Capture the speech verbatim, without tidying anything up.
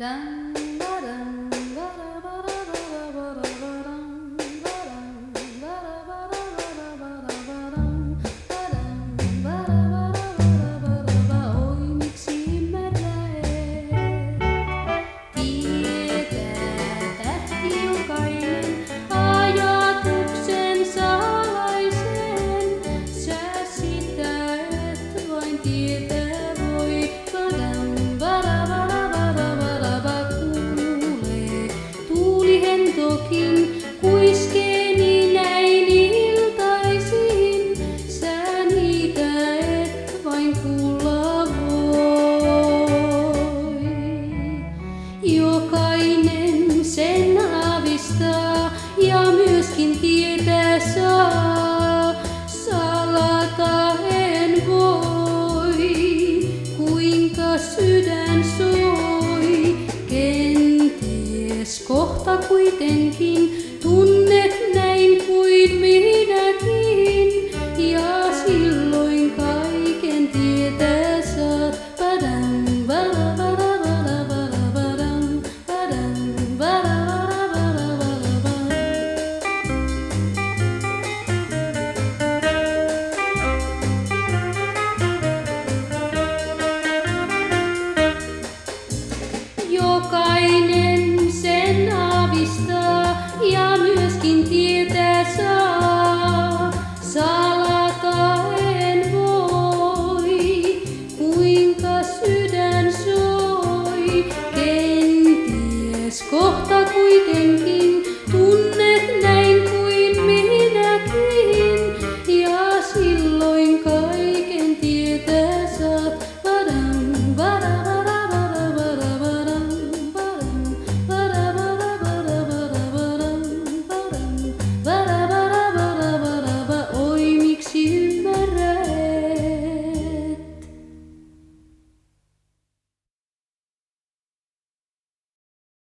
Dun, ba-dum, ba-da-ba-da-ba-da-ba-da-ba-dum, ba-dum, ba-da-ba-da-ba-da-ba-da-ba-dum, ba-dum, ba-da-ba-da-ba-da-ba-da-ba. Oi, miksi mätä et? Tietää tähti jokainen ajatuksen salaisen. Sä sitä et vain tietää voi. Ba-dum, ba-da-ba-da-ba-da-ba-da-ba. Kuulee tuulihentokin kuiskeeni näin iltaisin. Sä niitä et vain kuulla voi. Jokainen sen aavistaa ja myöskin tietää saa. Salata en voi, kuinka sydän soi. Kenties kohta kuitenkin tunnet näin kuin minäkin. Ja silloin kaiken tietää saat. Padam, ba-da-ba-da-ba-da-ba-da-badam, padam, ba-da-ba-da-ba-da-ba-da-badam. Jokainen sen aavistaa ja myöskin tietää saa. Salata en voi, kuinka sydän soi. Kenties kohta kuitenkin